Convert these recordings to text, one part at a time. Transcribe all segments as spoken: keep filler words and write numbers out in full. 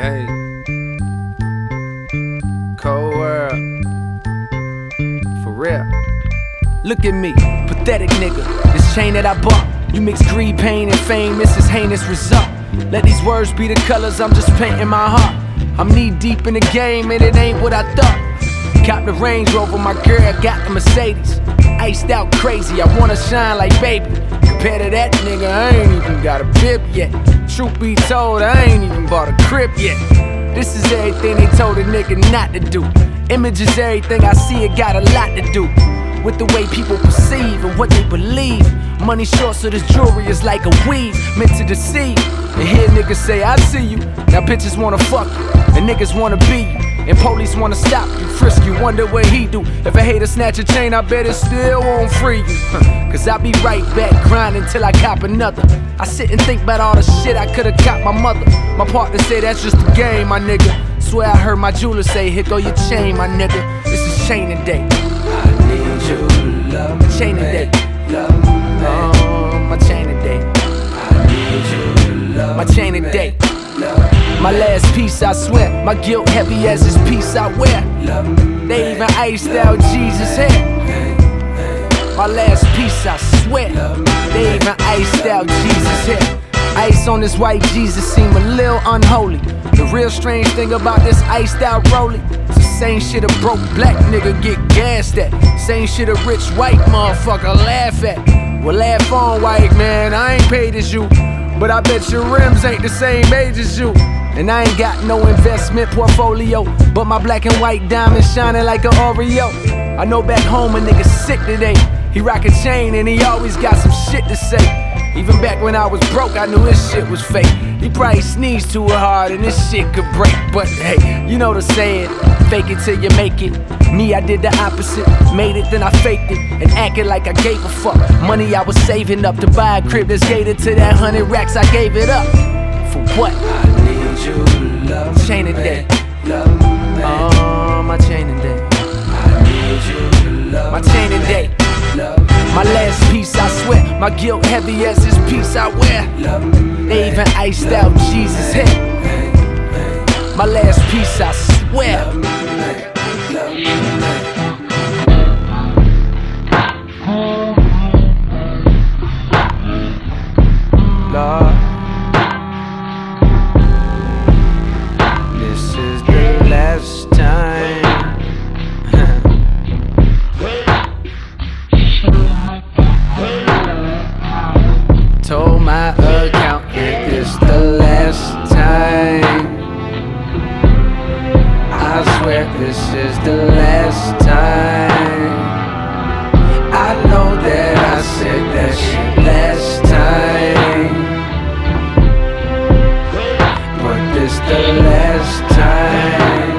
Hey, cold world, for real. Look at me, pathetic nigga. This chain that I bought, you mix greed, pain, and fame. It's this heinous result. Let these words be the colors, I'm just painting my heart. I'm knee deep in the game, and it ain't what I thought. Cop the Range Rover, my girl got the Mercedes. Iced out crazy, I wanna shine like baby. Compared to that nigga, I ain't even got a bib yet. Truth be told, I ain't even bought a crib yet. This is everything they told a nigga not to do. Image is everything I see, it got a lot to do with the way people perceive and what they believe. Money short, so this jewelry is like a weave, meant to deceive. And hear niggas say, I see you. Now bitches wanna fuck you, and niggas wanna be you. And police wanna stop you, frisk you, wonder what he do. If a hater snatch a chain, I bet it still won't free you. Cause I be right back grinding till I cop another. I sit and think about all the shit I could've copped my mother. My partner say that's just the game, my nigga. Swear I heard my jeweler say, here go your chain, my nigga. This is chainin' day. I need you to love me. Chainin' day. Love me. Oh, my chainin' day. I need you to love My chainin' day. My last piece, I swear. My guilt heavy as this piece I wear. They even iced out Jesus' hair. My last piece, I swear. They even iced out Jesus' hair. Ice on this white Jesus seem a little unholy. The real strange thing about this iced out rollie, it's the same shit a broke black nigga get gassed at. Same shit a rich white motherfucker laugh at. Well, laugh on, white man, I ain't paid as you, but I bet your rims ain't the same age as you. And I ain't got no investment portfolio, but my black and white diamonds shining like an Oreo. I know back home a nigga sick today. He rock a chain and he always got some shit to say. Even back when I was broke, I knew his shit was fake. He probably sneezed too hard and this shit could break. But hey, you know the saying, fake it till you make it. Me, I did the opposite, made it, then I faked it, and acted like I gave a fuck. Money I was saving up to buy a crib that's gated to that hundred racks, I gave it up. For what? I need you to love me. Chainin' day. Love me. Oh, my chainin' day. I need you to love My me. chainin' day. Love me. My last piece, I swear. My guilt heavy as this piece I wear. Love me. They even iced out Jesus' head. My last piece, I swear. Love me. Love me. Lord, this is the last time. Told my accountant it's the last time. I swear this is the last time. I know that I said that shit last time, but this the last time.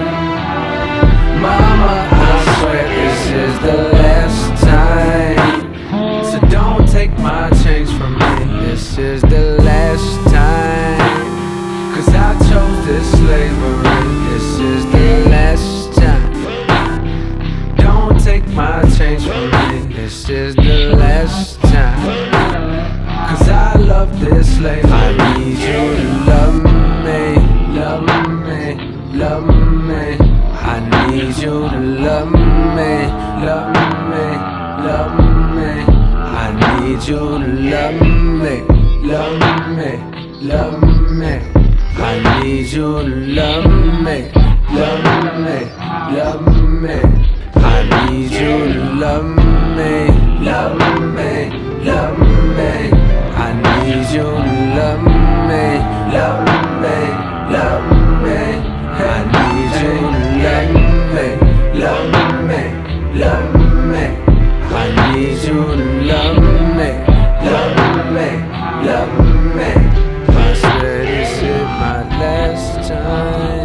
Mama, I swear this is the last time. So don't take my change from me. This is the last time, cause I chose this slavery. This is the last time. Don't take my change from me. This is the last time, cause I love this slavery. I need you to love me, love me, love me. I need you to love me, love me, love me. I need you to love me, love me, love me. I need you to love me, love me, love me. I need you to love me, love me, love me. I need you to love me, love me, love me. I need you to love me, love me, love me. I need you to love me, love me, love me. I swear this is my last time.